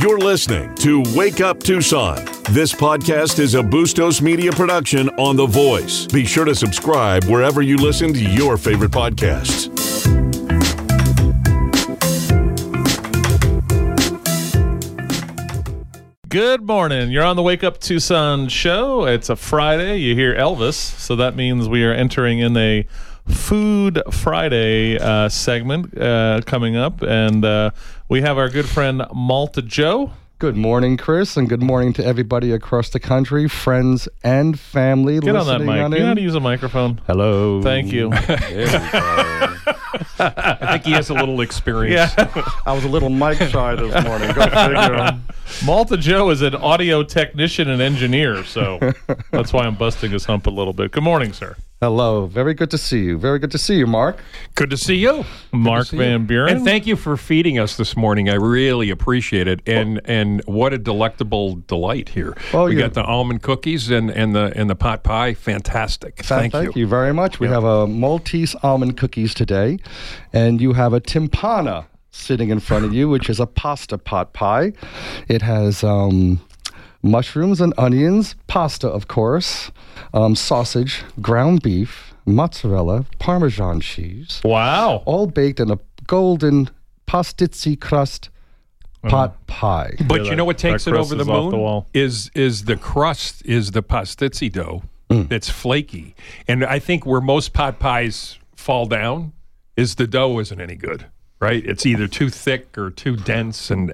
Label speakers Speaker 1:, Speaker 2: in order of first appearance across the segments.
Speaker 1: You're listening to Wake Up Tucson. This podcast is a Bustos Media production on The Voice. Be sure to subscribe wherever you listen to your favorite podcasts.
Speaker 2: Good morning. You're on the Wake Up Tucson show. It's a Friday. You hear Elvis, so that means we are entering in a Food Friday segment coming up, and we have our good friend Malta Joe.
Speaker 3: Good morning, Chris, and good morning to everybody across the country, friends and family.
Speaker 2: Get on that mic. You know how to use a microphone?
Speaker 3: Hello.
Speaker 2: Thank you.
Speaker 3: There we go.
Speaker 4: I think he has a little experience.
Speaker 2: Yeah.
Speaker 3: I was a little mic shy this morning. Go figure.
Speaker 2: Malta Joe is an audio technician and engineer, so that's why I'm busting his hump a little bit. Good morning, sir.
Speaker 3: Hello. Very good to see you. Very good to see you, Mark.
Speaker 4: Good to see you.
Speaker 2: Mark Van Buren.
Speaker 4: And thank you for feeding us this morning. I really appreciate it. And what a delectable delight here. We got the almond cookies and the pot pie. Fantastic. Thank
Speaker 3: you very much. We have a Maltese almond cookies today, and you have a timpana sitting in front of you, which is a pasta pot pie. It has mushrooms and onions, pasta, of course, sausage, ground beef, mozzarella, Parmesan cheese.
Speaker 2: Wow.
Speaker 3: All baked in a golden pastizzi crust pot pie.
Speaker 4: But you know what takes it over the
Speaker 2: off the
Speaker 4: moon?
Speaker 2: wall.
Speaker 4: Is the crust, is the pastizzi dough. It's flaky. And I think where most pot pies fall down is the dough isn't any good. Right, it's either too thick or too dense, and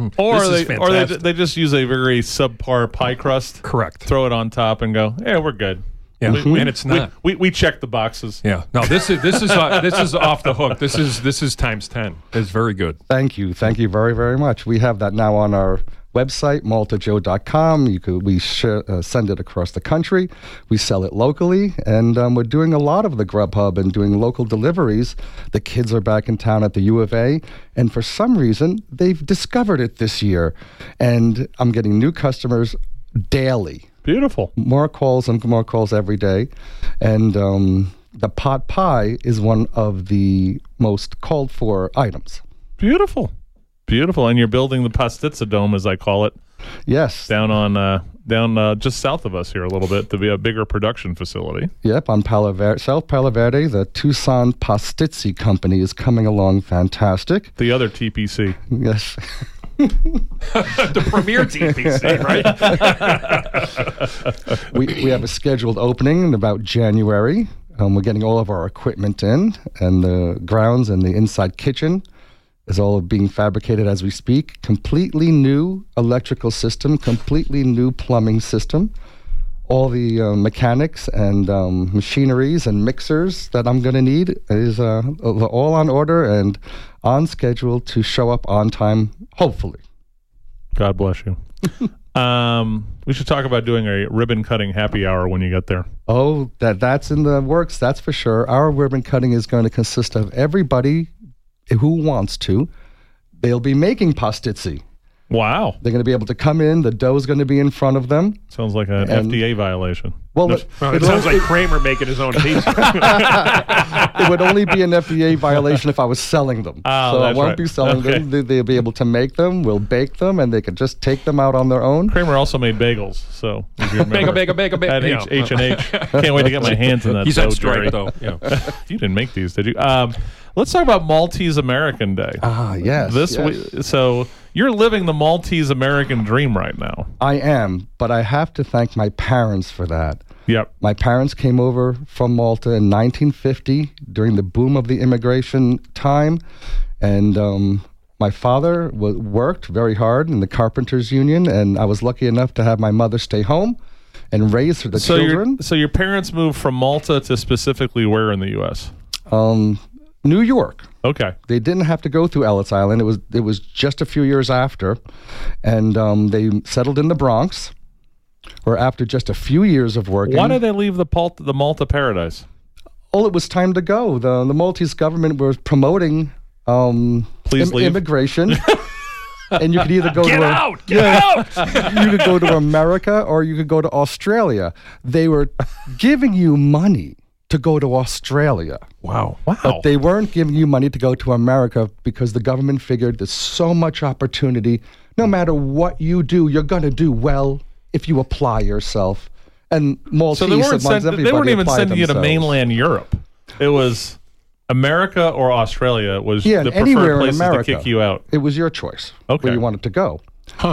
Speaker 2: they just use a very subpar pie crust.
Speaker 4: Correct.
Speaker 2: Throw it on top and go, yeah, we're good.
Speaker 4: Yeah, and it's not.
Speaker 2: We check the boxes.
Speaker 4: Yeah, no, this is off the hook. This is times 10. It's very good.
Speaker 3: Thank you very, very much. We have that now on our website, maltajoe.com. We send it across the country. We sell it locally, and we're doing a lot of the Grubhub and doing local deliveries. The kids are back in town at the U of A, and for some reason, they've discovered it this year, and I'm getting new customers daily.
Speaker 2: Beautiful.
Speaker 3: More calls every day, and the pot pie is one of the most called for items.
Speaker 2: Beautiful. And you're building the Pastizza Dome, as I call it.
Speaker 3: Yes.
Speaker 2: Down just south of us here a little bit to be a bigger production facility.
Speaker 3: Yep, on South Palo Verde, the Tucson Pastizzi Company is coming along fantastic.
Speaker 2: The other TPC.
Speaker 3: Yes.
Speaker 4: The premier TPC,
Speaker 3: right? We have a scheduled opening in about January. We're getting all of our equipment in, and the grounds and the inside kitchen is all being fabricated as we speak. Completely new electrical system, completely new plumbing system. All the mechanics and machineries and mixers that I'm going to need is all on order and on schedule to show up on time, hopefully.
Speaker 2: God bless you. We should talk about doing a ribbon cutting happy hour when you get there.
Speaker 3: Oh, that's in the works, that's for sure. Our ribbon cutting is going to consist of everybody who wants to. They'll be making pastizzi.
Speaker 2: Wow.
Speaker 3: They're going to be able to come in. The dough is going to be in front of them.
Speaker 2: Sounds like an FDA violation.
Speaker 3: Well,
Speaker 4: it sounds like Kramer making his own pizza.
Speaker 3: It would only be an FDA violation if I was selling them.
Speaker 2: Oh,
Speaker 3: so I
Speaker 2: that's
Speaker 3: won't
Speaker 2: right.
Speaker 3: be selling them. They'll be able to make them. We'll bake them, and they can just take them out on their own.
Speaker 2: Kramer also made bagels. So if you remember,
Speaker 4: Bagel.
Speaker 2: at H&H. Can't wait to get my hands in that.
Speaker 4: He's
Speaker 2: dough,
Speaker 4: on strike,
Speaker 2: Jerry.
Speaker 4: though. Yeah.
Speaker 2: You didn't make these, did you? Let's talk about Maltese American Day.
Speaker 3: Yes.
Speaker 2: So you're living the Maltese American dream right now.
Speaker 3: I am, but I have to thank my parents for that.
Speaker 2: Yep.
Speaker 3: My parents came over from Malta in 1950 during the boom of the immigration time, and my father worked very hard in the Carpenters Union, and I was lucky enough to have my mother stay home and raise the children.
Speaker 2: So your parents moved from Malta to specifically where in the U.S.?
Speaker 3: New York.
Speaker 2: Okay.
Speaker 3: They didn't have to go through Ellis Island. It was just a few years after, and they settled in the Bronx. Or after just a few years of working.
Speaker 2: Why did they leave the Malta paradise?
Speaker 3: Oh, it was time to go. The Maltese government was promoting immigration. And you could either go
Speaker 4: Get out!
Speaker 3: You could go to America or you could go to Australia. They were giving you money to go to Australia.
Speaker 4: Wow.
Speaker 3: But they weren't giving you money to go to America because the government figured there's so much opportunity. No matter what you do, you're going to do well if you apply yourself. And Maltese
Speaker 2: So they weren't even sending you to mainland Europe. It was America or Australia was the preferred places to kick you out.
Speaker 3: It was your choice where you wanted to go.
Speaker 4: Huh.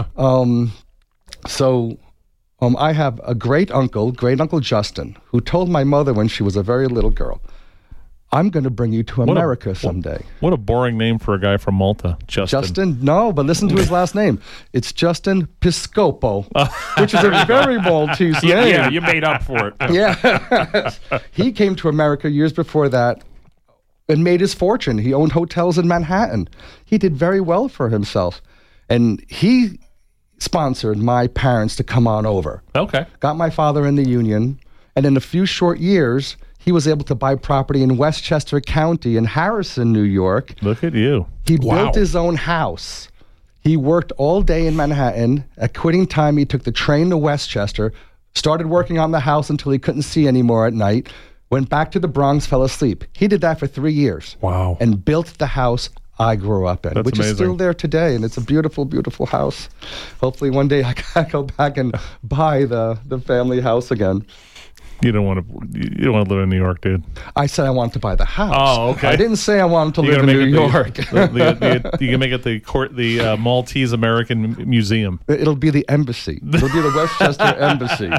Speaker 3: I have a great uncle Justin, who told my mother when she was a very little girl, I'm going to bring you to America someday.
Speaker 2: What a boring name for a guy from Malta, Justin.
Speaker 3: Justin? No, but listen to his last name. It's Justin Piscopo, which is a very Maltese name.
Speaker 4: Yeah, you made up for it.
Speaker 3: Yeah. He came to America years before that and made his fortune. He owned hotels in Manhattan. He did very well for himself. And he sponsored my parents to come on over.
Speaker 2: Okay.
Speaker 3: Got my father in the union. And in a few short years, he was able to buy property in Westchester County in Harrison, New York.
Speaker 2: Look at you.
Speaker 3: He built his own house. He worked all day in Manhattan. At quitting time, he took the train to Westchester, started working on the house until he couldn't see anymore at night, went back to the Bronx, fell asleep. He did that for 3 years.
Speaker 4: Wow.
Speaker 3: And built the house I grew up in, which
Speaker 2: amazing.
Speaker 3: is still there today. And it's a beautiful, beautiful house. Hopefully one day I can go back and buy the family house again.
Speaker 2: You don't want to live in New York, dude.
Speaker 3: I said I wanted to buy the house.
Speaker 2: Oh, okay.
Speaker 3: I didn't say I wanted to live in New York.
Speaker 2: You can make it the Maltese American Museum.
Speaker 3: It'll be the embassy. It'll be the Westchester Embassy.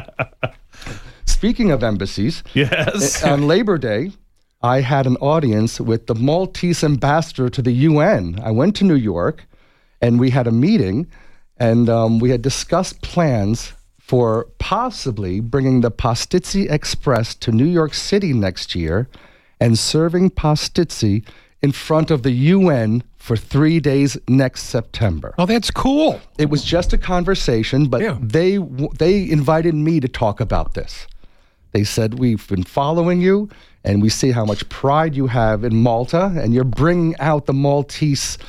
Speaker 3: Speaking of embassies,
Speaker 2: yes.
Speaker 3: On Labor Day, I had an audience with the Maltese ambassador to the UN. I went to New York, and we had a meeting, and we had discussed plans for possibly bringing the Pastizzi Express to New York City next year and serving pastizzi in front of the UN for 3 days next September.
Speaker 4: Oh, that's cool.
Speaker 3: It was just a conversation, but they invited me to talk about this. They said, we've been following you, and we see how much pride you have in Malta, and you're bringing out the Maltese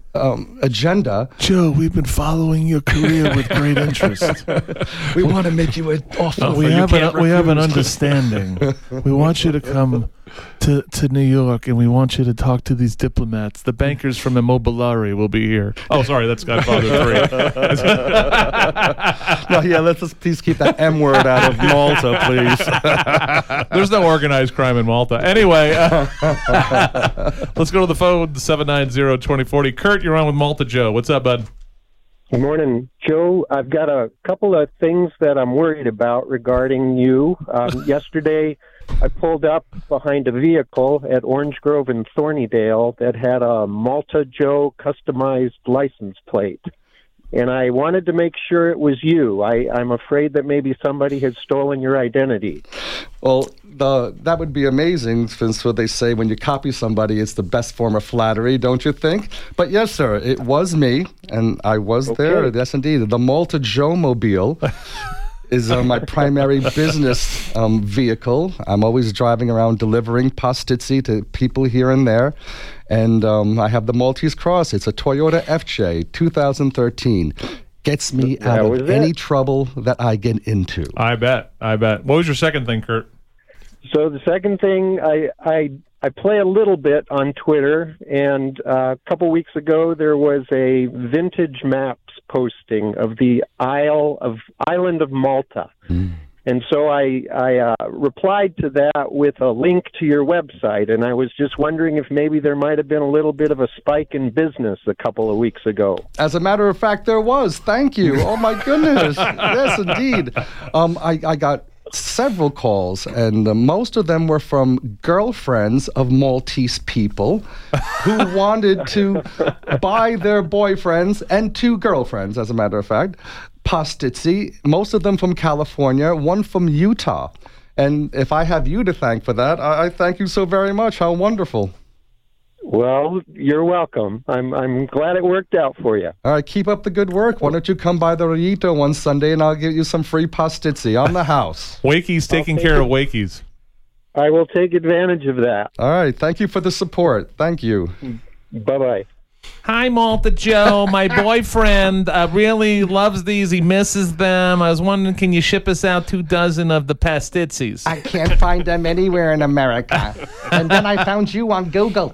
Speaker 3: agenda.
Speaker 2: Joe, we've been following your career with great interest.
Speaker 3: We want to make you an offer.
Speaker 2: We have an understanding. We want you to come to New York, and we want you to talk to these diplomats. The bankers from Immobiliare will be here. Oh, sorry, that's Godfather 3.
Speaker 3: No, yeah, let's just please keep that M word out of Malta, please.
Speaker 2: There's no organized crime in Malta. Anyway, let's go to the phone, 790-2040. Kurt, you're on with Malta Joe. What's up, bud?
Speaker 5: Good morning, Joe. I've got a couple of things that I'm worried about regarding you. Yesterday, I pulled up behind a vehicle at Orange Grove in Thornydale that had a Malta Joe customized license plate. And I wanted to make sure it was you. I'm afraid that maybe somebody had stolen your identity.
Speaker 3: Well, that would be amazing, since what they say, when you copy somebody, it's the best form of flattery, don't you think? But yes, sir, it was me, and I was there. Yes, indeed. The Malta Joe Mobile is my primary business vehicle. I'm always driving around delivering pastizzi to people here and there. And I have the Maltese Cross. It's a Toyota FJ 2013. Gets me out of any trouble that I get into.
Speaker 2: I bet. What was your second thing, Kurt?
Speaker 5: So the second thing, I play a little bit on Twitter, and a couple weeks ago there was a vintage maps posting of the island of Malta. And so I replied to that with a link to your website, and I was just wondering if maybe there might have been a little bit of a spike in business a couple of weeks ago.
Speaker 3: As a matter of fact, there was. Thank you. Oh, my goodness. Yes, indeed. I got several calls, and most of them were from girlfriends of Maltese people who wanted to buy their boyfriends, and two girlfriends, as a matter of fact, pastizzi, most of them from California, one from Utah. And if I have you to thank for that, I thank you so very much. How wonderful.
Speaker 5: Well, you're welcome. I'm glad it worked out for you.
Speaker 3: All right, keep up the good work. Why don't you come by the Rito one Sunday, and I'll give you some free pastizzi on the house.
Speaker 2: Wakey's taking care of Wakey's.
Speaker 5: I will take advantage of that.
Speaker 3: All right, thank you for the support. Thank you.
Speaker 5: Bye-bye.
Speaker 2: Hi, Malta Joe. My boyfriend really loves these. He misses them. I was wondering, can you ship us out 2 dozen of the pastizzis?
Speaker 3: I can't find them anywhere in America. And then I found you on Google.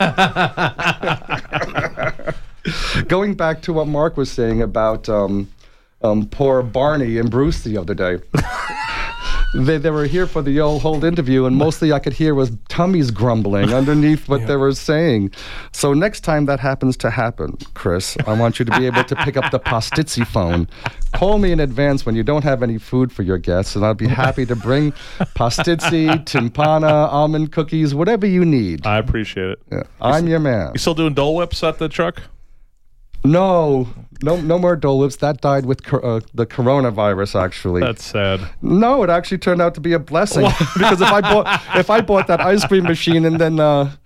Speaker 3: Going back to what Mark was saying about poor Barney and Bruce the other day. They were here for the whole interview, and mostly I could hear was tummies grumbling underneath what they were saying. So next time that happens to happen, Chris, I want you to be able to pick up the Pastizzi phone. Call me in advance when you don't have any food for your guests, and I'll be happy to bring Pastizzi, timpana, almond cookies, whatever you need.
Speaker 2: I appreciate it.
Speaker 3: Yeah, I'm your man.
Speaker 2: You still doing Dole Whips at the truck?
Speaker 3: No more Dole Whips. That died with the coronavirus, actually.
Speaker 2: That's sad.
Speaker 3: No, it actually turned out to be a blessing. Because if I bought that ice cream machine and then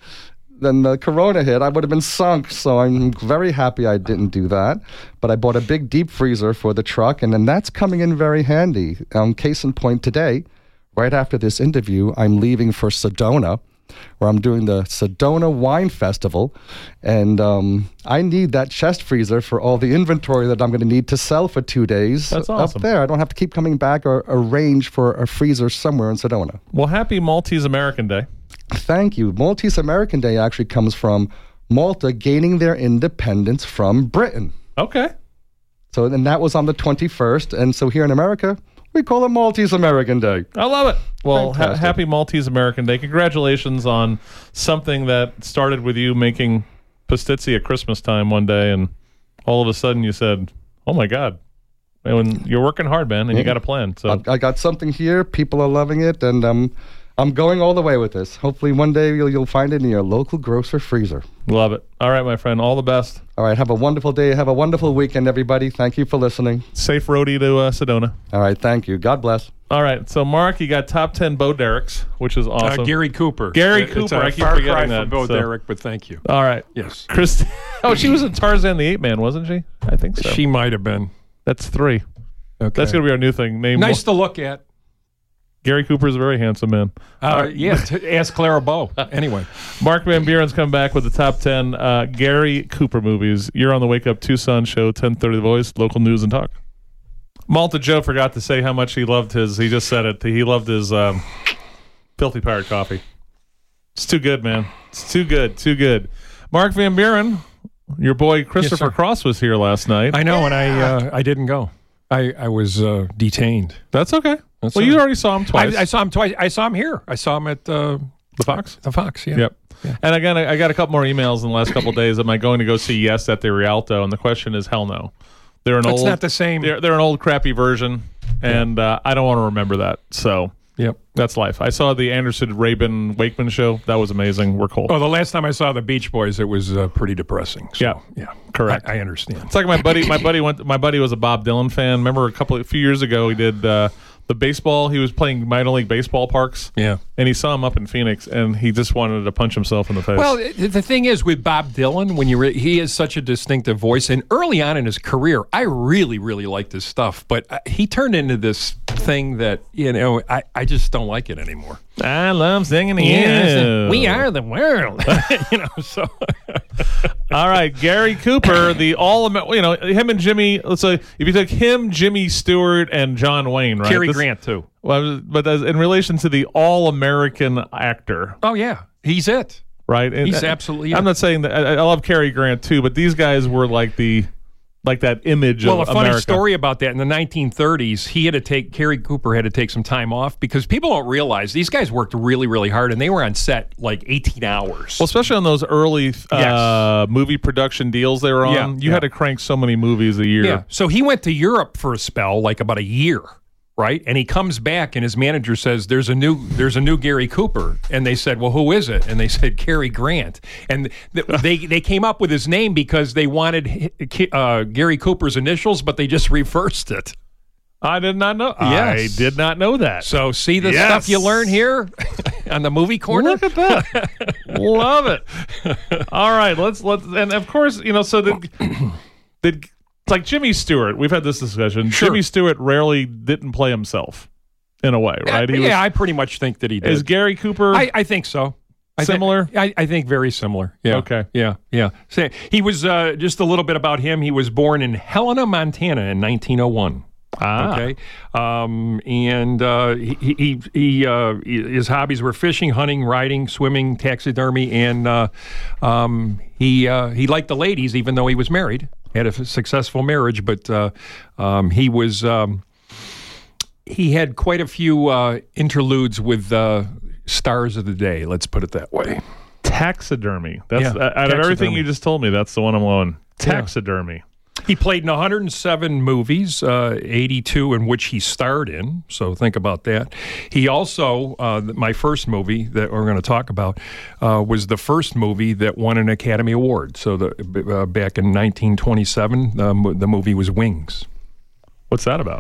Speaker 3: the corona hit, I would have been sunk. So I'm very happy I didn't do that. But I bought a big deep freezer for the truck, and then that's coming in very handy. Case in point, today, right after this interview, I'm leaving for Sedona, where I'm doing the Sedona Wine Festival, and I need that chest freezer for all the inventory that I'm going to need to sell for 2 days.
Speaker 2: That's awesome.
Speaker 3: Up there. I don't have to keep coming back or arrange for a freezer somewhere in Sedona.
Speaker 2: Well, happy Maltese American Day.
Speaker 3: Thank you. Maltese American Day actually comes from Malta gaining their independence from Britain.
Speaker 2: Okay.
Speaker 3: So, and that was on the 21st, and so here in America, we call it Maltese American Day.
Speaker 2: I love it. Well,
Speaker 3: Fantastic.
Speaker 2: happy Maltese American Day. Congratulations on something that started with you making pastizzi at Christmas time one day, and all of a sudden you said, oh, my God. And you're working hard, man, and you got a plan. So
Speaker 3: I got something here. People are loving it, and I'm going all the way with this. Hopefully one day you'll find it in your local grocer freezer.
Speaker 2: Love it. All right, my friend. All the best.
Speaker 3: All right. Have a wonderful day. Have a wonderful weekend, everybody. Thank you for listening.
Speaker 2: Safe roadie to Sedona.
Speaker 3: All right. Thank you. God bless.
Speaker 2: All right. So, Mark, you got top 10 Bo Dereks, which is awesome.
Speaker 4: Gary Cooper.
Speaker 2: Gary Cooper. I keep
Speaker 4: far
Speaker 2: forgetting
Speaker 4: cry
Speaker 2: that.
Speaker 4: from Bo
Speaker 2: So-
Speaker 4: Derek, but thank you.
Speaker 2: All right.
Speaker 4: Yes.
Speaker 2: Christy. Oh, she was in Tarzan the Ape Man, wasn't she? I think so.
Speaker 4: She might have been.
Speaker 2: That's 3.
Speaker 4: Okay.
Speaker 2: That's going to be our new thing. Name
Speaker 4: nice to look at.
Speaker 2: Gary Cooper is a very handsome man.
Speaker 4: Ask Clara Bow. Anyway.
Speaker 2: Mark Van Buren's come back with the top 10 Gary Cooper movies. You're on the Wake Up Tucson show, 10:30 The Voice, local news and talk. Malta Joe forgot to say how much he loved he just said it, he loved his Filthy Pirate coffee. It's too good, man. It's too good. Mark Van Buren, your boy Christopher
Speaker 4: sir.
Speaker 2: Cross was here last night.
Speaker 4: I know, and I didn't go. I was detained.
Speaker 2: That's okay.
Speaker 4: That's
Speaker 2: well,
Speaker 4: all
Speaker 2: you
Speaker 4: right.
Speaker 2: already saw him twice.
Speaker 4: I saw him twice. I saw him here. I saw him at
Speaker 2: the Fox?
Speaker 4: The Fox, yeah.
Speaker 2: Yep.
Speaker 4: Yeah.
Speaker 2: And again, I got a couple more emails in the last couple of days. Am I going to go see Yes at the Rialto? And the question is, hell no. They're
Speaker 4: It's not the same.
Speaker 2: They're an old crappy version, and I don't want to remember that. So
Speaker 4: Yep.
Speaker 2: that's life. I saw the Anderson Rabin Wakeman show. That was amazing. We're cool.
Speaker 4: Oh, the last time I saw the Beach Boys, it was pretty depressing. So,
Speaker 2: Yeah. Correct.
Speaker 4: I understand.
Speaker 2: It's like my buddy. My buddy was a Bob Dylan fan. Remember a few years ago, he did the baseball. He was playing minor league baseball parks.
Speaker 4: Yeah.
Speaker 2: And he saw him up in Phoenix, and he just wanted to punch himself in the face.
Speaker 4: Well, the thing is with Bob Dylan, when he has such a distinctive voice, and early on in his career, I really, really liked his stuff, but he turned into this thing that I just don't like it anymore.
Speaker 2: I love singing to you.
Speaker 4: We are the world, So
Speaker 2: All right, Gary Cooper, him and Jimmy. Let's say if you took him, Jimmy Stewart, and John Wayne, right?
Speaker 4: Cary Grant too.
Speaker 2: Well, but in relation to the all-American actor,
Speaker 4: Oh yeah, he's it.
Speaker 2: right? And
Speaker 4: He's absolutely
Speaker 2: I'm
Speaker 4: it.
Speaker 2: not saying that I love Cary Grant too, but these guys were like that image
Speaker 4: Well,
Speaker 2: of
Speaker 4: a funny
Speaker 2: America.
Speaker 4: story about that. In the 1930s, Cary Cooper had to take some time off because people don't realize these guys worked really, really hard, and they were on set like 18 hours.
Speaker 2: Well, especially on those early movie production deals they were on,
Speaker 4: Yeah,
Speaker 2: you had to crank so many movies a year.
Speaker 4: Yeah. So he went to Europe for a spell, like about a year, right? And he comes back, and his manager says, "There's a new Gary Cooper." And they said, "Well, who is it?" And they said, "Cary Grant." And they came up with his name because they wanted Gary Cooper's initials, but they just reversed it.
Speaker 2: I did not know.
Speaker 4: Yes.
Speaker 2: I did not know that.
Speaker 4: So see the
Speaker 2: Yes.
Speaker 4: stuff you learn here on the movie corner.
Speaker 2: Look at that. Love it. All right, let's and of course, so did it's like Jimmy Stewart. We've had this discussion.
Speaker 4: Sure.
Speaker 2: Jimmy Stewart rarely didn't play himself in a way, right?
Speaker 4: I pretty much think that he did.
Speaker 2: Is Gary Cooper
Speaker 4: I think so.
Speaker 2: Similar?
Speaker 4: I think very similar. Yeah.
Speaker 2: Okay.
Speaker 4: Yeah. So he was, just a little bit about him. He was born in Helena, Montana in 1901. Okay. And his hobbies were fishing, hunting, riding, swimming, taxidermy, and he liked the ladies, even though he was married. Had a successful marriage, but he had quite a few interludes with stars of the day. Let's put it that way.
Speaker 2: Taxidermy. That's out of
Speaker 4: taxidermy.
Speaker 2: everything you just told me, that's the one I'm going. Taxidermy.
Speaker 4: He played in 107 movies, 82 in which he starred in. So think about that. He also, my first movie that we're going to talk about, was the first movie that won an Academy Award. So back in 1927, the movie was Wings.
Speaker 2: What's that about?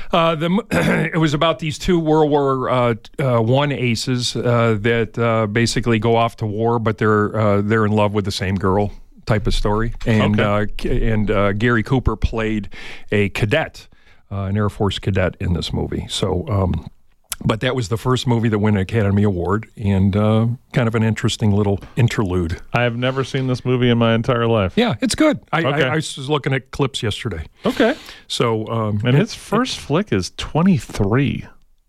Speaker 4: It was about these two World War I aces that basically go off to war, but they're in love with the same girl. Type of story, and Gary Cooper played a cadet, an Air Force cadet in this movie. So, but that was the first movie that won an Academy Award, and kind of an interesting little interlude.
Speaker 2: I have never seen this movie in my entire life.
Speaker 4: Yeah, it's good. I
Speaker 2: Okay.
Speaker 4: was looking at clips yesterday.
Speaker 2: Okay.
Speaker 4: So,
Speaker 2: And his first flick is 23.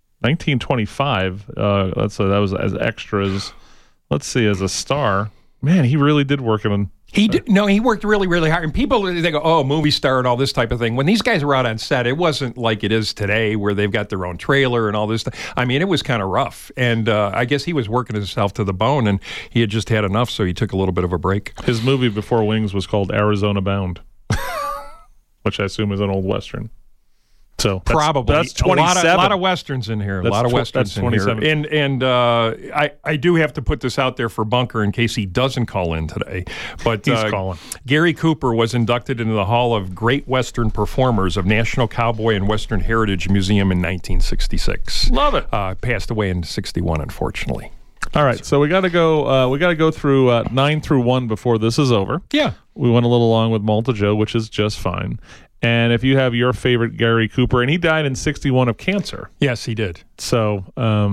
Speaker 2: 1925. Let's say that was as extras. Let's see, as a star. Man, he really did work in.
Speaker 4: He worked really, really hard. And people, they go, oh, movie star and all this type of thing. When these guys were out on set, it wasn't like it is today where they've got their own trailer and all this stuff. I mean, it was kind of rough. And I guess he was working himself to the bone, and he had just had enough, so he took a little bit of a break.
Speaker 2: His movie before Wings was called Arizona Bound, which I assume is an old Western. So
Speaker 4: probably
Speaker 2: that's 27.
Speaker 4: A lot of westerns in here. A lot of westerns in here. And I do have to put this out there for Bunker in case he doesn't call in today. But
Speaker 2: he's calling.
Speaker 4: Gary Cooper was inducted into the Hall of Great Western Performers of National Cowboy and Western Heritage Museum in 1966.
Speaker 2: Love it.
Speaker 4: Passed away in 61, unfortunately.
Speaker 2: All right, so we got to go. We got to go through 9 through 1 before this is over.
Speaker 4: Yeah,
Speaker 2: we went a little long with Malta Joe, which is just fine. And if you have your favorite Gary Cooper, and he died in 61 of cancer.
Speaker 4: Yes, he did.
Speaker 2: So,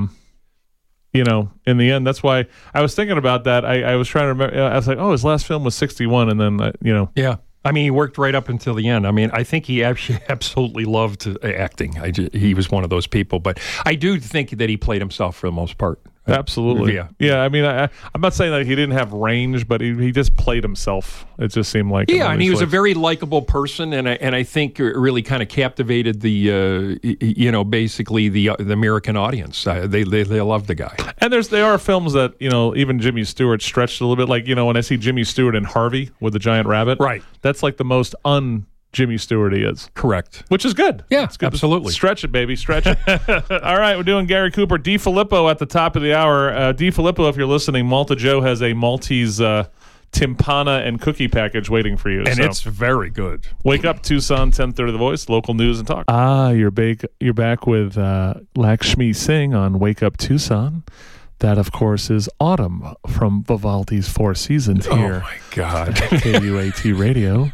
Speaker 2: in the end, that's why I was thinking about that. I was trying to remember. I was like, oh, his last film was 61, and then,
Speaker 4: Yeah. I mean, he worked right up until the end. I mean, I think he actually absolutely loved acting. He was one of those people. But I do think that he played himself for the most part.
Speaker 2: Absolutely.
Speaker 4: Yeah.
Speaker 2: I mean, I'm not saying that he didn't have range, but he just played himself. It just seemed like.
Speaker 4: Yeah, and he was a very likable person, and I think really kind of captivated basically the American audience. They loved the guy.
Speaker 2: And there are films that, even Jimmy Stewart stretched a little bit. Like, when I see Jimmy Stewart in Harvey with the giant rabbit.
Speaker 4: Right.
Speaker 2: That's like the most Jimmy Stewart he is.
Speaker 4: Correct.
Speaker 2: Which is good.
Speaker 4: Yeah,
Speaker 2: it's good.
Speaker 4: absolutely.
Speaker 2: Stretch it, baby. Stretch it. All right, we're doing Gary Cooper. D. Filippo at the top of the hour. D. Filippo, if you're listening, Malta Joe has a Maltese timpana and cookie package waiting for you.
Speaker 4: And it's very good.
Speaker 2: Wake up, Tucson, 10:30 The Voice, local news and talk. You're back with Lakshmi Singh on Wake Up, Tucson. That, of course, is Autumn from Vivaldi's Four Seasons here.
Speaker 4: Oh, my God.
Speaker 2: KUAT Radio.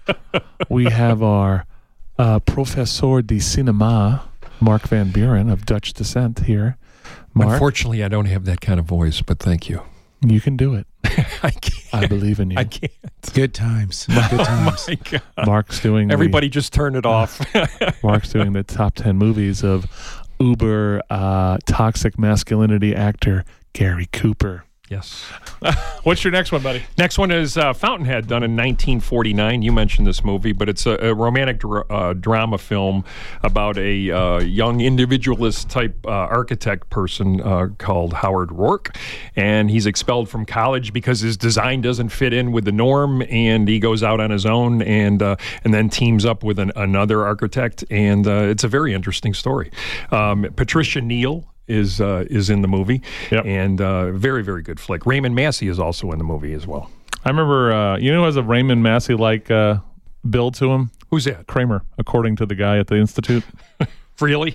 Speaker 2: We have our Professor de Cinema, Mark Van Buren of Dutch descent here. Mark,
Speaker 4: unfortunately, I don't have that kind of voice, but thank you.
Speaker 2: You can do it.
Speaker 4: I can't.
Speaker 2: I believe in you.
Speaker 4: I can't.
Speaker 6: Good times. Good times.
Speaker 4: Oh my God.
Speaker 2: Mark's doing
Speaker 4: Everybody just turn it off.
Speaker 2: Mark's doing the top 10 movies of uber toxic masculinity actor Gary Cooper.
Speaker 4: Yes.
Speaker 2: What's your next one, buddy?
Speaker 4: Next one is Fountainhead, done in 1949. You mentioned this movie, but it's a romantic drama film about a young individualist-type architect person called Howard Rourke, and he's expelled from college because his design doesn't fit in with the norm, and he goes out on his own and then teams up with another architect, and it's a very interesting story. Patricia Neal is in the movie,
Speaker 2: yep.
Speaker 4: And very, very good flick. Raymond Massey is also in the movie as well.
Speaker 2: I remember, who has a Raymond Massey-like build to him?
Speaker 4: Who's that?
Speaker 2: Kramer, according to the guy at the Institute.
Speaker 4: Really?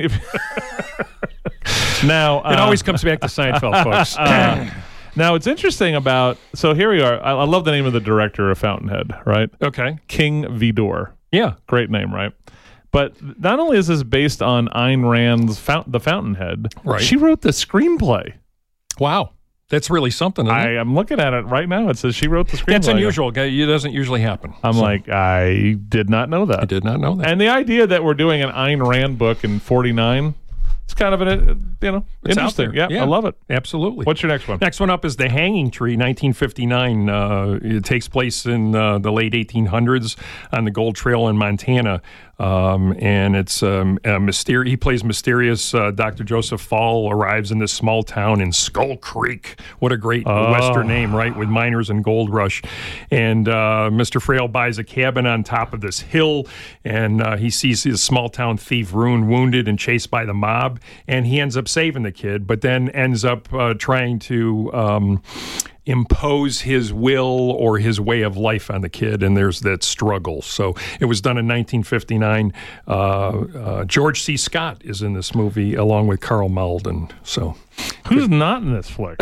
Speaker 2: Now,
Speaker 4: it always comes back to Seinfeld, folks.
Speaker 2: Now, it's interesting about, so here we are. I love the name of the director of Fountainhead, right?
Speaker 4: Okay.
Speaker 2: King Vidor.
Speaker 4: Yeah.
Speaker 2: Great name, right? But not only is this based on Ayn Rand's The Fountainhead,
Speaker 4: right.
Speaker 2: She wrote the screenplay.
Speaker 4: Wow. That's really something, isn't it?
Speaker 2: I am looking at it right now. It says she wrote the screenplay.
Speaker 4: That's unusual. It doesn't usually happen.
Speaker 2: I'm like, I did not know that.
Speaker 4: I did not know that.
Speaker 2: And the idea that we're doing an Ayn Rand book in 49, it's kind of
Speaker 4: It's out
Speaker 2: interesting.
Speaker 4: there.
Speaker 2: Yeah, I love it.
Speaker 4: Absolutely.
Speaker 2: What's your next one?
Speaker 4: Next one up is The Hanging Tree, 1959. It takes place in the late 1800s on the Gold Trail in Montana. And it's he plays mysterious Dr. Joseph Fall arrives in this small town in Skull Creek. What a great Western name, right? With miners and gold rush. And Mr. Frail buys a cabin on top of this hill, and he sees his small town thief ruined, wounded, and chased by the mob. And he ends up saving the kid, but then ends up trying to impose his will or his way of life on the kid, and there's that struggle. So it was done in 1959. George C. Scott is in this movie along with Carl Malden. So
Speaker 2: who's not in this flick?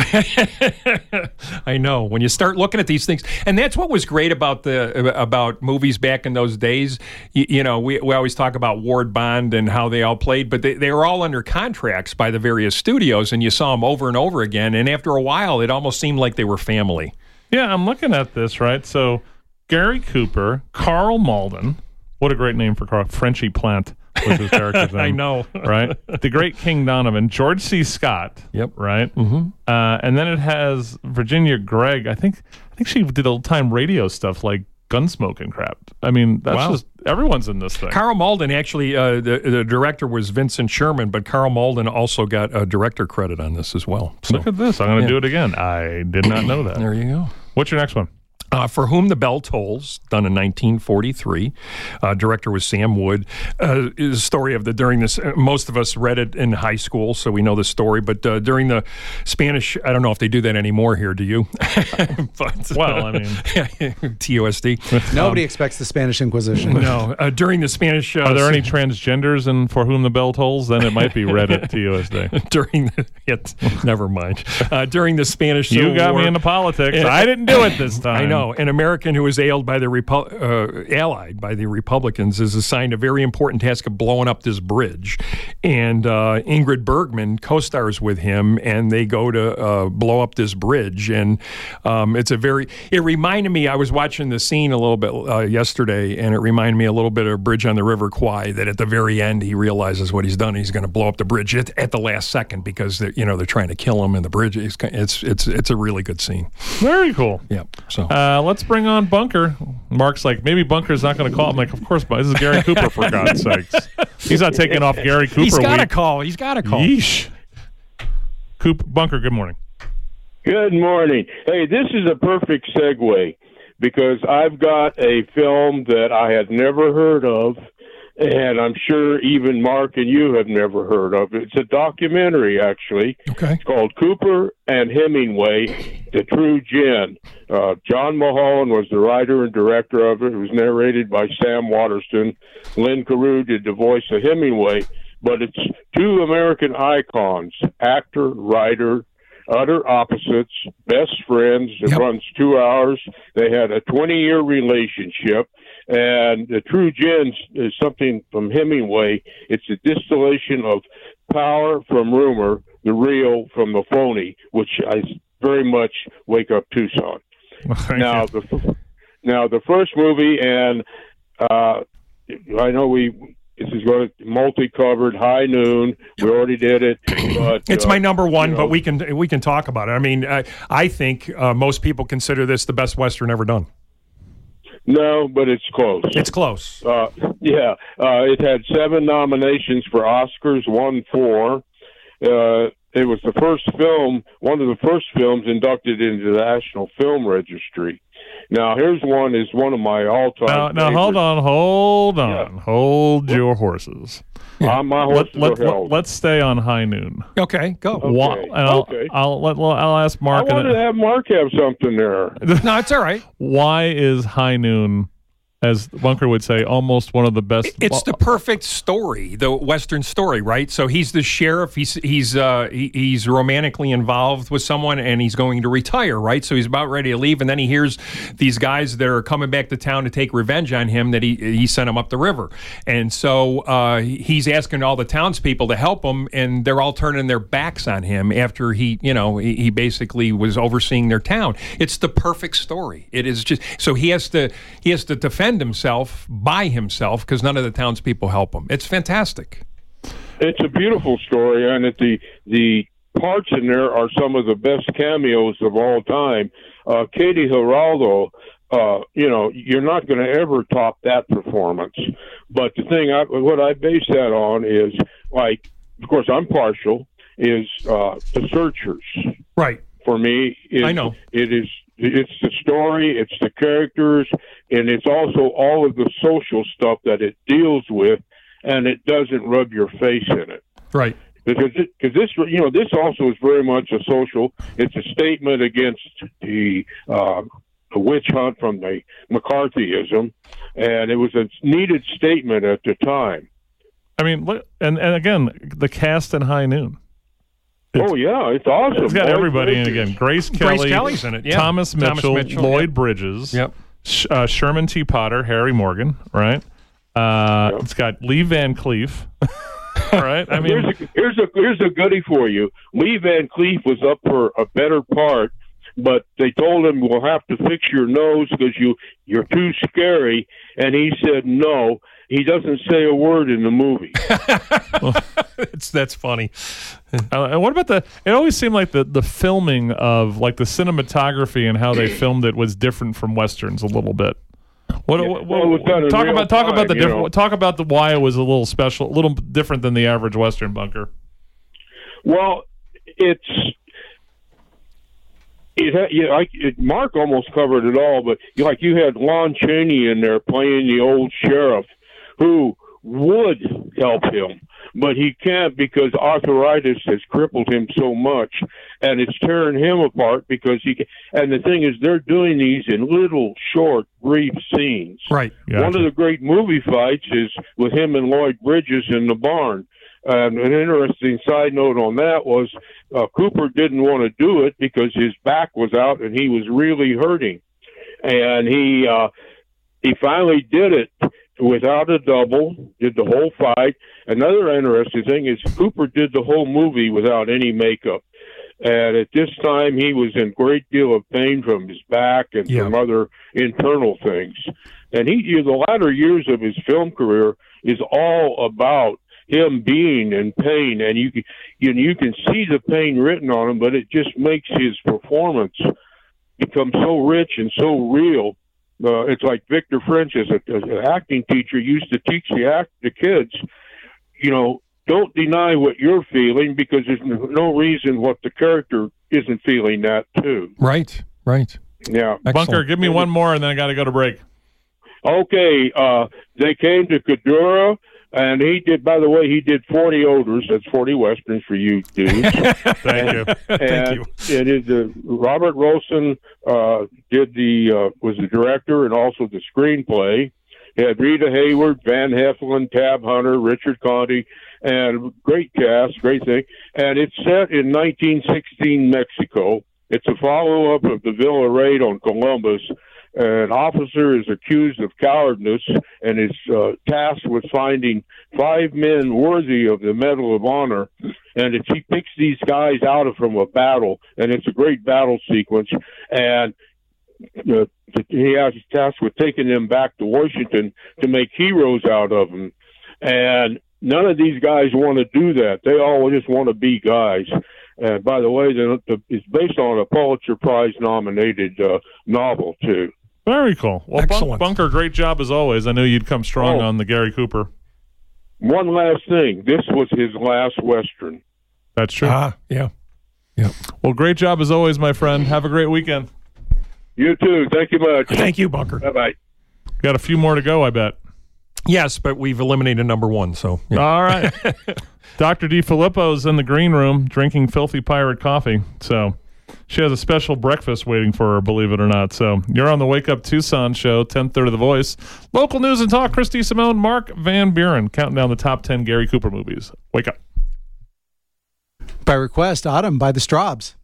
Speaker 4: I know, when you start looking at these things, and that's what was great about movies back in those days. We always talk about Ward Bond and how they all played, but they were all under contracts by the various studios, and you saw them over and over again, and after a while it almost seemed like they were family.
Speaker 2: Yeah, I'm looking at this, right? So Gary Cooper, Carl Malden, what a great name for Carl, Frenchie Plant was his character's name.
Speaker 4: I know.
Speaker 2: Right? The great King Donovan, George C. Scott.
Speaker 4: Yep.
Speaker 2: Right?
Speaker 4: Mm-hmm.
Speaker 2: And then it has Virginia Gregg. I think she did old-time radio stuff like Gunsmoke and crap. I mean, that's just, everyone's in this thing.
Speaker 4: Carl Malden, actually, the director was Vincent Sherman, but Carl Malden also got a director credit on this as well. So,
Speaker 2: look at this. I'm going to do it again. I did not know that.
Speaker 4: There you go.
Speaker 2: What's your next one?
Speaker 4: For Whom the Bell Tolls, done in 1943. Director was Sam Wood. Is a story of during this, most of us read it in high school, so we know the story. But during the Spanish, I don't know if they do that anymore here, do you? But,
Speaker 2: well, I mean.
Speaker 4: TUSD.
Speaker 6: Nobody expects the Spanish Inquisition.
Speaker 4: No. During the Spanish.
Speaker 2: Are there any transgenders in For Whom the Bell Tolls? Then it might be read at TUSD.
Speaker 4: Never mind. During the Spanish Civil
Speaker 2: You got
Speaker 4: War,
Speaker 2: me into politics. I didn't do it this time.
Speaker 4: I know. An American who was allied by the Republicans is assigned a very important task of blowing up this bridge. And Ingrid Bergman co-stars with him, and they go to blow up this bridge. And it reminded me, I was watching the scene a little bit yesterday, and it reminded me a little bit of Bridge on the River Kwai, that at the very end he realizes what he's done. He's going to blow up the bridge at the last second because they're trying to kill him, and the bridge, it's a really good scene.
Speaker 2: Very cool.
Speaker 4: Yep. So.
Speaker 2: Let's bring on Bunker. Mark's like, maybe Bunker's not going to call. I'm like, of course, this is Gary Cooper, for God's sakes. He's not taking off Gary Cooper.
Speaker 4: He's got to call. He's got to call.
Speaker 2: Yeesh. Bunker, good morning.
Speaker 7: Good morning. Hey, this is a perfect segue because I've got a film that I had never heard of, and I'm sure even Mark and you have never heard of. It's a documentary, actually.
Speaker 4: Okay.
Speaker 7: It's called Cooper and Hemingway, The True Gin. John Mulholland was the writer and director of it. It was narrated by Sam Waterston. Lynn Carew did the voice of Hemingway. But it's two American icons, actor, writer, utter opposites, best friends. It runs 2 hours. They had a 20-year relationship. And The True Gin is something from Hemingway. It's a distillation of power from rumor, the real from the phony, which I very much Wake Up Tucson. Now the first movie, and I know this is going to multi-covered, High Noon. We already did it. But,
Speaker 4: it's my number one, but we can talk about it. I mean, I think most people consider this the best Western ever done.
Speaker 7: No, but it's close.
Speaker 4: It's close.
Speaker 7: It had 7 nominations for Oscars, won 4. It was one of the first films inducted into the National Film Registry. Now, here's one of my all-time
Speaker 2: Now, hold on.
Speaker 7: Yeah.
Speaker 2: Hold your horses.
Speaker 7: My horses are held.
Speaker 2: Let's stay on High Noon.
Speaker 4: Okay, go.
Speaker 7: Okay.
Speaker 2: I'll ask Mark.
Speaker 7: I wanted to have Mark have something there.
Speaker 4: No, it's all right.
Speaker 2: Why is High Noon as Bunker would say, almost one of the best.
Speaker 4: It's the perfect story, the Western story, right? So he's the sheriff. He's romantically involved with someone, and he's going to retire, right? So he's about ready to leave, and then he hears these guys that are coming back to town to take revenge on him that he sent him up the river, and so he's asking all the townspeople to help him, and they're all turning their backs on him after he basically was overseeing their town. It's the perfect story. It is just so he has to defend himself by himself because none of the townspeople help him. It's fantastic.
Speaker 7: It's a beautiful story, and the parts in there are some of the best cameos of all time. Katie Geraldo, you're not going to ever top that performance. But the thing, what I base that on is, like, of course, I'm partial, is The Searchers.
Speaker 4: Right.
Speaker 7: For me,
Speaker 4: I know.
Speaker 7: It's the story, it's the characters, and it's also all of the social stuff that it deals with, and it doesn't rub your face in it.
Speaker 4: Right.
Speaker 7: Because this also is very much a social. It's a statement against the witch hunt from the McCarthyism, and it was a needed statement at the time.
Speaker 2: I mean, look, and again, the cast in High Noon.
Speaker 7: It's awesome.
Speaker 2: It's got everybody in again. Grace
Speaker 4: Kelly's in it. Yeah.
Speaker 2: Thomas Mitchell, Lloyd Bridges.
Speaker 4: Yep.
Speaker 2: Sherman T. Potter, Harry Morgan. Right. It's got Lee Van Cleef. Right. I mean,
Speaker 7: here's a goodie for you. Lee Van Cleef was up for a better part, but they told him, we'll have to fix your nose because you're too scary, and he said no. He doesn't say a word in the movie.
Speaker 4: That's funny.
Speaker 2: And what about it always seemed like the filming of, like, the cinematography and how they filmed it was different from Westerns a little bit. Talk about why it was a little special, a little different than the average Western, Bunker.
Speaker 7: Well, Mark almost covered it all, but you had Lon Chaney in there playing the old sheriff who would help him, but he can't because arthritis has crippled him so much, and it's tearing him apart because and the thing is, they're doing these in little, short, brief scenes.
Speaker 4: Right.
Speaker 2: Gotcha.
Speaker 7: One of the great movie fights is with him and Lloyd Bridges in the barn. An interesting side note on that was Cooper didn't want to do it because his back was out and he was really hurting, and he finally did it without a double, did the whole fight. Another interesting thing is Cooper did the whole movie without any makeup. And at this time, he was in great deal of pain from his back and from other internal things. And the latter years of his film career is all about him being in pain. And you can see the pain written on him, but it just makes his performance become so rich and so real. It's like Victor French, as an acting teacher, used to teach the kids, don't deny what you're feeling because there's no reason what the character isn't feeling that too.
Speaker 4: Right.
Speaker 7: Yeah.
Speaker 4: Excellent.
Speaker 2: Bunker, give me one more and then I got to go to break.
Speaker 7: Okay. They came to Cadura, and he did 40 odors. That's 40 Westerns for you dudes.
Speaker 2: Thank you.
Speaker 4: Thank you.
Speaker 7: It is Robert Rosen was the director and also the screenplay. It had Rita Hayworth, Van Heflin, Tab Hunter, Richard Conte, and great cast, great thing. And it's set in 1916 Mexico. It's a follow-up of the Villa raid on Columbus. An officer is accused of cowardice and is tasked with finding 5 men worthy of the Medal of Honor. And he picks these guys out from a battle, and it's a great battle sequence. And he has tasked with taking them back to Washington to make heroes out of them. And none of these guys want to do that. They all just want to be guys. And by the way, it's based on a Pulitzer Prize nominated novel too.
Speaker 2: Very cool. Well,
Speaker 4: Excellent.
Speaker 2: Bunker, great job as always. I knew you'd come strong on the Gary Cooper.
Speaker 7: One last thing. This was his last Western.
Speaker 2: That's true.
Speaker 4: Yeah.
Speaker 2: Well, great job as always, my friend. Have a great weekend.
Speaker 7: You too. Thank you much.
Speaker 4: Thank you, Bunker.
Speaker 7: Bye-bye.
Speaker 2: Got a few more to go, I bet.
Speaker 4: Yes, but we've eliminated number 1, so. Yeah.
Speaker 2: All right. Dr. DiFilippo's in the green room drinking filthy pirate coffee. So She has a special breakfast waiting for her, believe it or not. So you're on the Wake Up Tucson show, 10:30 The Voice. Local news and talk. Christy Simone, Mark Van Buren, counting down the top 10 Gary Cooper movies. Wake up.
Speaker 6: By request, Autumn by the Straubs.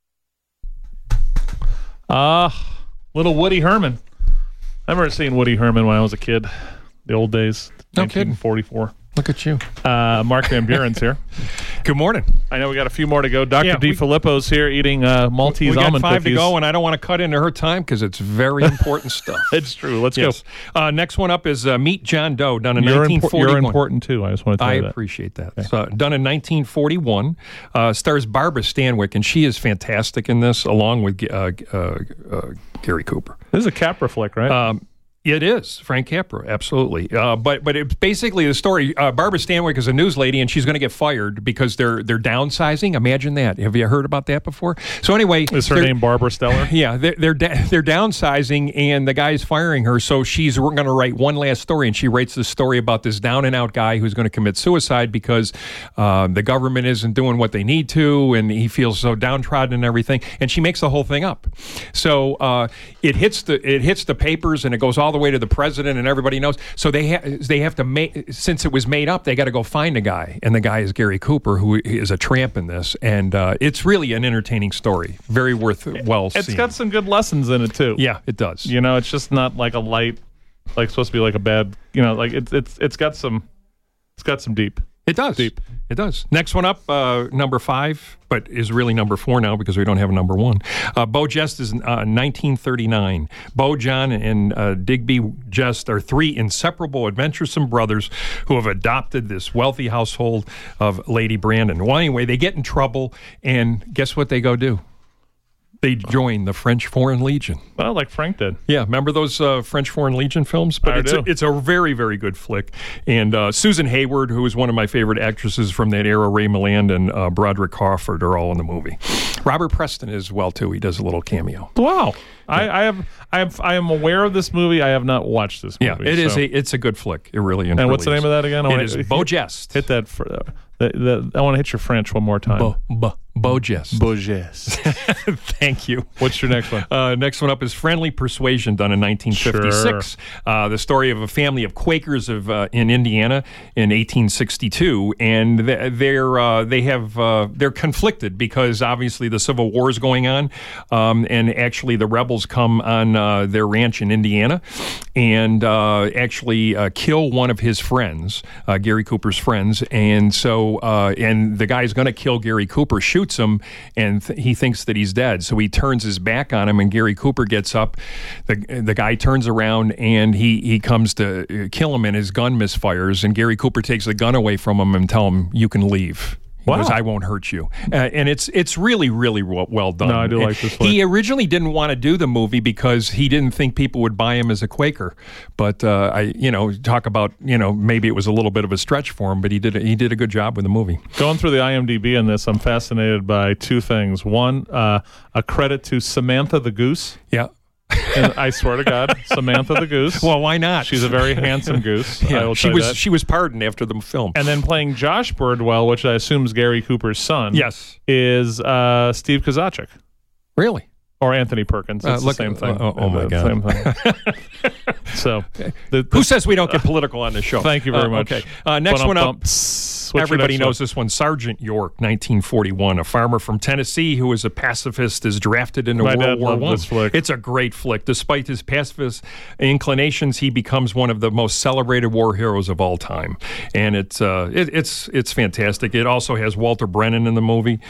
Speaker 2: Little Woody Herman. I remember seeing Woody Herman when I was a kid. The old days.
Speaker 4: No kidding.
Speaker 2: 1944.
Speaker 4: Look at you.
Speaker 2: Mark Van Buren's here.
Speaker 4: Good morning.
Speaker 2: I know we got a few more to go. Dr. D. Filippo's here eating Maltese
Speaker 4: we got
Speaker 2: almond
Speaker 4: 5
Speaker 2: cookies.
Speaker 4: to go, and I don't want to cut into her time because it's very important stuff.
Speaker 2: It's true. Let's
Speaker 4: Yes.
Speaker 2: go.
Speaker 4: Next one up is Meet John Doe, done in
Speaker 2: You're
Speaker 4: 1941.
Speaker 2: you're important, too. I just want to tell
Speaker 4: I
Speaker 2: you that.
Speaker 4: appreciate that. So, done in 1941. Stars Barbara Stanwyck, and she is fantastic in this, along with Gary Cooper.
Speaker 2: This is a Capra flick, right?
Speaker 4: It is Frank Capra, absolutely. But it's basically the story. Barbara Stanwyck is a news lady, and she's going to get fired because they're downsizing. Imagine that. Have you heard about that before? So anyway,
Speaker 2: is her name Barbara Stellar?
Speaker 4: Yeah, they're downsizing, and the guy's firing her. So she's going to write one last story, and she writes this story about this down and out guy who's going to commit suicide because the government isn't doing what they need to, and he feels so downtrodden and everything. And she makes the whole thing up. So it hits the papers, and it goes all the way to the president, and everybody knows. So they have to make, since it was made up, they got to go find a guy, and the guy is Gary Cooper, who is a tramp in this, and it's really an entertaining story, very worthwhile seeing.
Speaker 2: It's got some good lessons in it too.
Speaker 4: Yeah, it does.
Speaker 2: You know, it's just not like a light, like supposed to be like a bad. You know, like it's got some deep.
Speaker 4: It does.
Speaker 2: Deep.
Speaker 4: It does. Next one up, number 5, but is really number 4 now because we don't have a number 1. Beau Geste is 1939. Beau, John, and Digby Geste are 3 inseparable, adventuresome brothers who have adopted this wealthy household of Lady Brandon. Well, anyway, they get in trouble, and guess what they go do? They join the French Foreign Legion.
Speaker 2: Well, like Frank did.
Speaker 4: Yeah, remember those French Foreign Legion films? But it's a very, very good flick. And Susan Hayward, who is one of my favorite actresses from that era, Ray Milland and Broderick Crawford are all in the movie. Robert Preston is well too. He does a little cameo.
Speaker 2: Wow. I am aware of this movie. I have not watched this movie.
Speaker 4: Yeah, it's a good flick. It really is.
Speaker 2: And what's the name of that again?
Speaker 4: It is Beau Geste.
Speaker 2: Hit that. I want to hit your French one more time.
Speaker 4: Beau Geste.
Speaker 2: Beau Geste.
Speaker 4: Thank you.
Speaker 2: What's your next one?
Speaker 4: Next one up is Friendly Persuasion, done in 1956.
Speaker 2: Sure.
Speaker 4: The story of a family of Quakers in Indiana in 1862, and they're conflicted because obviously the Civil War is going on, and actually the rebels come on their ranch in Indiana and actually kill one of his friends, Gary Cooper's friends, and so and the guy's going to kill Gary Cooper, shoots him, and he thinks that he's dead. So he turns his back on him, and Gary Cooper gets up. The guy turns around, and he comes to kill him, and his gun misfires, and Gary Cooper takes the gun away from him and tell him, "You can leave." He goes, "I won't hurt you," and it's really, really well done.
Speaker 2: No, I do like this one.
Speaker 4: He originally didn't want to do the movie because he didn't think people would buy him as a Quaker. But talk about maybe it was a little bit of a stretch for him, but he did a good job with the movie.
Speaker 2: Going through the IMDb in this, I'm fascinated by 2 things. One, a credit to Samantha the Goose.
Speaker 4: Yeah.
Speaker 2: And I swear to God, Samantha the Goose.
Speaker 4: Well, why not?
Speaker 2: She's a very handsome goose.
Speaker 4: Yeah,
Speaker 2: I will tell you that.
Speaker 4: She was pardoned after the film.
Speaker 2: And then playing Josh Birdwell, which I assume is Gary Cooper's son.
Speaker 4: Yes,
Speaker 2: is Steve Kozachik.
Speaker 4: Really?
Speaker 2: Or Anthony Perkins. It's the same thing.
Speaker 4: Oh my God.
Speaker 2: Same thing. So,
Speaker 4: who says we don't get political on this show?
Speaker 2: Thank you very much.
Speaker 4: Okay. Next one up. Everybody knows
Speaker 2: one?
Speaker 4: this one. Sergeant York, 1941. A farmer from Tennessee who is a pacifist is drafted into World War I.
Speaker 2: This flick.
Speaker 4: It's a great flick. Despite his pacifist inclinations, he becomes one of the most celebrated war heroes of all time. And it's fantastic. It also has Walter Brennan in the movie.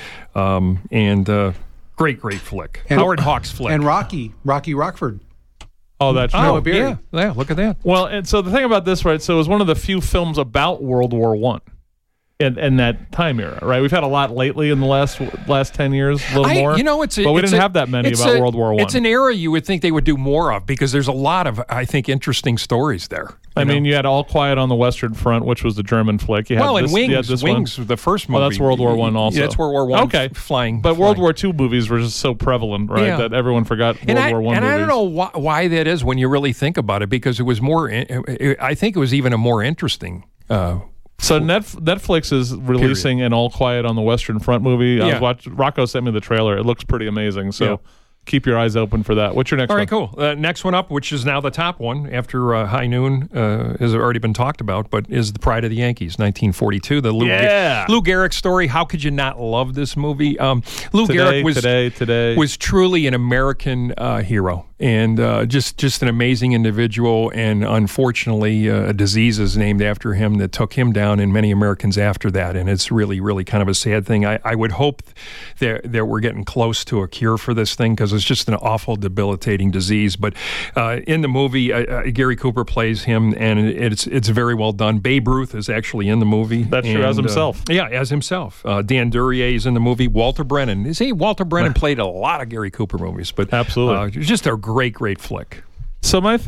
Speaker 4: Great flick.
Speaker 6: And
Speaker 4: Howard Hawks flick.
Speaker 6: And Rocky Rockford.
Speaker 2: Oh, that's true.
Speaker 6: Noah Beery.
Speaker 4: Yeah, look at that.
Speaker 2: Well, and so the thing about this, right? So it was one of the few films about World War I. In that time era, right? We've had a lot lately in the last 10 years, a little more. But we didn't have that many about World War I.
Speaker 4: It's an era you would think they would do more of because there's a lot of, I think, interesting stories there.
Speaker 2: I mean, you had All Quiet on the Western Front, which was the German flick. You had
Speaker 4: and
Speaker 2: Wings,
Speaker 4: Wings, the first movie.
Speaker 2: Well, that's World War I also.
Speaker 4: Yeah, that's World War I.
Speaker 2: Okay,
Speaker 4: flying.
Speaker 2: But World War II movies were just so prevalent, right? That everyone forgot World War I movies.
Speaker 4: And I don't know why that is when you really think about it, because it was more. I think it was even a more interesting
Speaker 2: So Netflix is releasing an All Quiet on the Western Front movie. Rocco sent me the trailer. It looks pretty amazing. So keep your eyes open for that. What's your next one?
Speaker 4: All right, cool. Next one up, which is now the top one after High Noon, has already been talked about, but is The Pride of the Yankees, 1942. The Lou Gehrig story. How could you not love this movie? Lou Gehrig was truly an American hero. And just an amazing individual, and unfortunately, a disease is named after him that took him down, and many Americans after that. And it's really, really kind of a sad thing. I would hope that we're getting close to a cure for this thing, because it's just an awful, debilitating disease. But in the movie, Gary Cooper plays him, and it's very well done. Babe Ruth is actually in the movie.
Speaker 2: That's true, as himself.
Speaker 4: As himself. Dan Duryea is in the movie. Walter Brennan. Walter Brennan played a lot of Gary Cooper movies, but
Speaker 2: absolutely,
Speaker 4: just a great flick.
Speaker 2: So I'm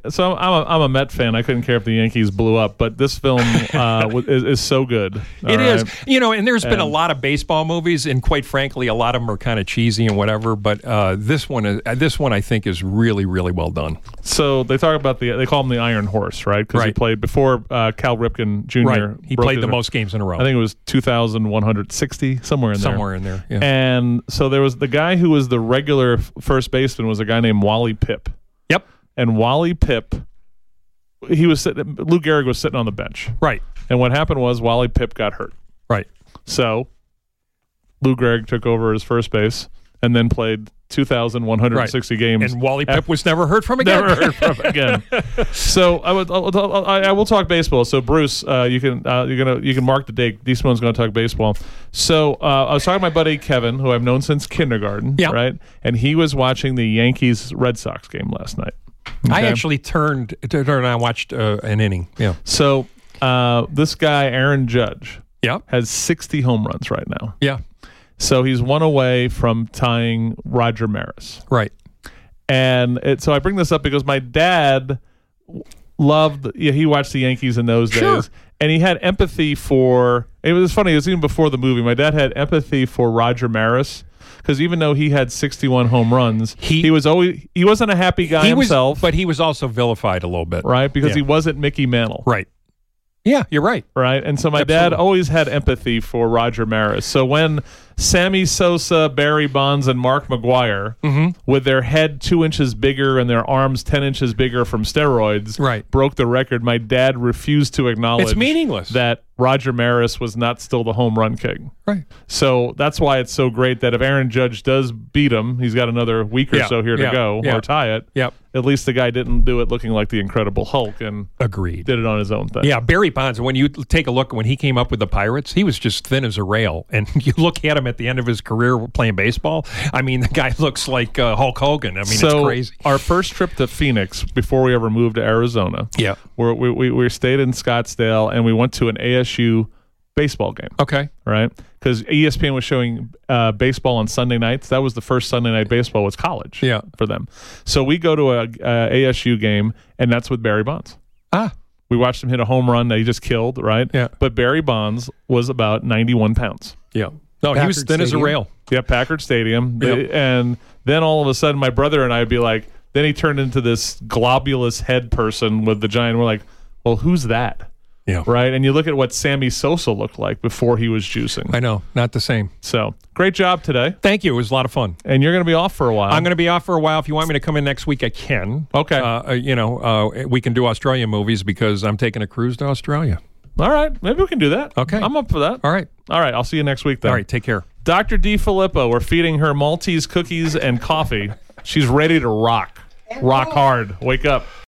Speaker 2: a Met fan. I couldn't care if the Yankees blew up, but this film is so good.
Speaker 4: It is. And there's been a lot of baseball movies, and quite frankly, a lot of them are kind of cheesy and whatever. But this one I think is really, really well done.
Speaker 2: So they talk about they call him the Iron Horse, right? Because he played before Cal Ripken Jr.
Speaker 4: Right. He played the most games in a row.
Speaker 2: I think it was 2,160, somewhere in there.
Speaker 4: Somewhere in there. Yeah.
Speaker 2: And so there was the guy who was the regular first baseman was a guy named Wally Pipp.
Speaker 4: Yep.
Speaker 2: And Wally Pipp, Lou Gehrig was sitting on the bench.
Speaker 4: Right.
Speaker 2: And what happened was Wally Pipp got hurt.
Speaker 4: Right.
Speaker 2: So Lou Gehrig took over as first base and then played 2,160 games.
Speaker 4: And Wally Pipp was never heard from again.
Speaker 2: Never heard from again. So I will talk baseball. So Bruce, you can mark the date. Eastman's going to talk baseball. So I was talking to my buddy Kevin, who I've known since kindergarten.
Speaker 4: Yeah.
Speaker 2: Right. And he was watching the Yankees Red Sox game last night. Okay.
Speaker 4: I actually turned and watched an inning. Yeah.
Speaker 2: So this guy Aaron Judge, has 60 home runs right now.
Speaker 4: Yeah.
Speaker 2: So he's one away from tying Roger Maris.
Speaker 4: Right.
Speaker 2: And so I bring this up because my dad he watched the Yankees in those days, and he had empathy for. It was funny. It was even before the movie. My dad had empathy for Roger Maris. Because even though he had 61 home runs, he wasn't a happy guy himself.
Speaker 4: But he was also vilified a little bit.
Speaker 2: Right? Because he wasn't Mickey Mantle.
Speaker 4: Right. Yeah, you're right.
Speaker 2: Right? And so my dad always had empathy for Roger Maris. So when Sammy Sosa, Barry Bonds, and Mark McGwire, with their head 2 inches bigger and their arms 10 inches bigger from steroids, broke the record, my dad refused to acknowledge
Speaker 4: it's meaningless.
Speaker 2: That Roger Maris was not still the home run king.
Speaker 4: Right.
Speaker 2: So that's why it's so great that if Aaron Judge does beat him, he's got another week or so here to go or tie it.
Speaker 4: Yep.
Speaker 2: At least the guy didn't do it looking like the Incredible Hulk and
Speaker 4: agreed
Speaker 2: did it on his own thing.
Speaker 4: Yeah, Barry Bonds, when you take a look, when he came up with the Pirates, he was just thin as a rail. And you look at him at the end of his career playing baseball, I mean, the guy looks like Hulk Hogan. I mean, it's crazy.
Speaker 2: Our first trip to Phoenix before we ever moved to Arizona, we stayed in Scottsdale and we went to an ASU baseball game.
Speaker 4: Okay.
Speaker 2: Right? Because ESPN was showing baseball on Sunday nights. That was the first Sunday night baseball was college for them. So we go to a ASU game, and that's with Barry Bonds. We watched him hit a home run that he just killed, right?
Speaker 4: Yeah.
Speaker 2: But Barry Bonds was about 91 pounds.
Speaker 4: Yeah. No, he was thin as a rail.
Speaker 2: Yeah, Packard Stadium. And then all of a sudden, my brother and I would be like, then he turned into this globulous head person with the giant. We're like, well, who's that?
Speaker 4: Yeah.
Speaker 2: Right? And you look at what Sammy Sosa looked like before he was juicing.
Speaker 4: I know. Not the same.
Speaker 2: So, great job today.
Speaker 4: Thank you. It was a lot of fun.
Speaker 2: And you're going to be off for a while.
Speaker 4: I'm going to be off for a while. If you want me to come in next week, I can.
Speaker 2: Okay.
Speaker 4: We can do Australian movies because I'm taking a cruise to Australia.
Speaker 2: All right. Maybe we can do that.
Speaker 4: Okay.
Speaker 2: I'm up for that.
Speaker 4: All right.
Speaker 2: I'll see you next week then.
Speaker 4: All right. Take care.
Speaker 2: Dr. DiFilippo, we're feeding her Maltese cookies and coffee. She's ready to rock. Rock hard. Wake up.